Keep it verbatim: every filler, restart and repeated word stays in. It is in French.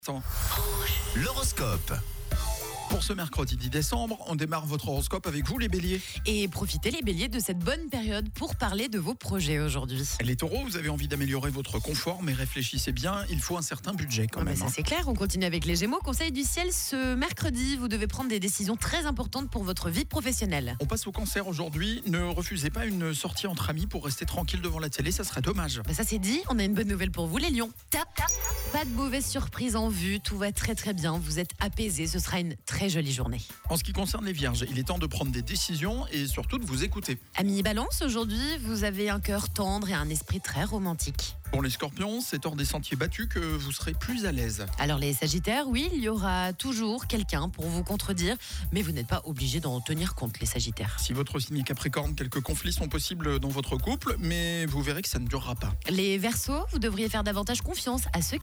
Attends. L'horoscope. Pour ce mercredi dix décembre, on démarre votre horoscope avec vous les béliers. Et profitez les béliers de cette bonne période pour parler de vos projets aujourd'hui. Les taureaux, vous avez envie d'améliorer votre confort, mais réfléchissez bien, il faut un certain budget quand Ah bah même. ça hein. c'est clair, on continue avec les gémeaux. Conseil du ciel, ce mercredi, vous devez prendre des décisions très importantes pour votre vie professionnelle. On passe au cancer aujourd'hui, ne refusez pas une sortie entre amis pour rester tranquille devant la télé, ça serait dommage. Bah ça c'est dit, on a une bonne nouvelle pour vous les lions. Tap, tap. Pas de mauvaise surprise en vue, tout va très très bien, vous êtes apaisés, ce sera une très jolie journée. En ce qui concerne les vierges, il est temps de prendre des décisions et surtout de vous écouter. Amis balance, aujourd'hui, vous avez un cœur tendre et un esprit très romantique. Pour les scorpions, c'est hors des sentiers battus que vous serez plus à l'aise. Alors les sagittaires, oui, il y aura toujours quelqu'un pour vous contredire, mais vous n'êtes pas obligés d'en tenir compte les sagittaires. Si votre signe est capricorne, quelques conflits sont possibles dans votre couple, mais vous verrez que ça ne durera pas. Les verseaux, vous devriez faire davantage confiance à ceux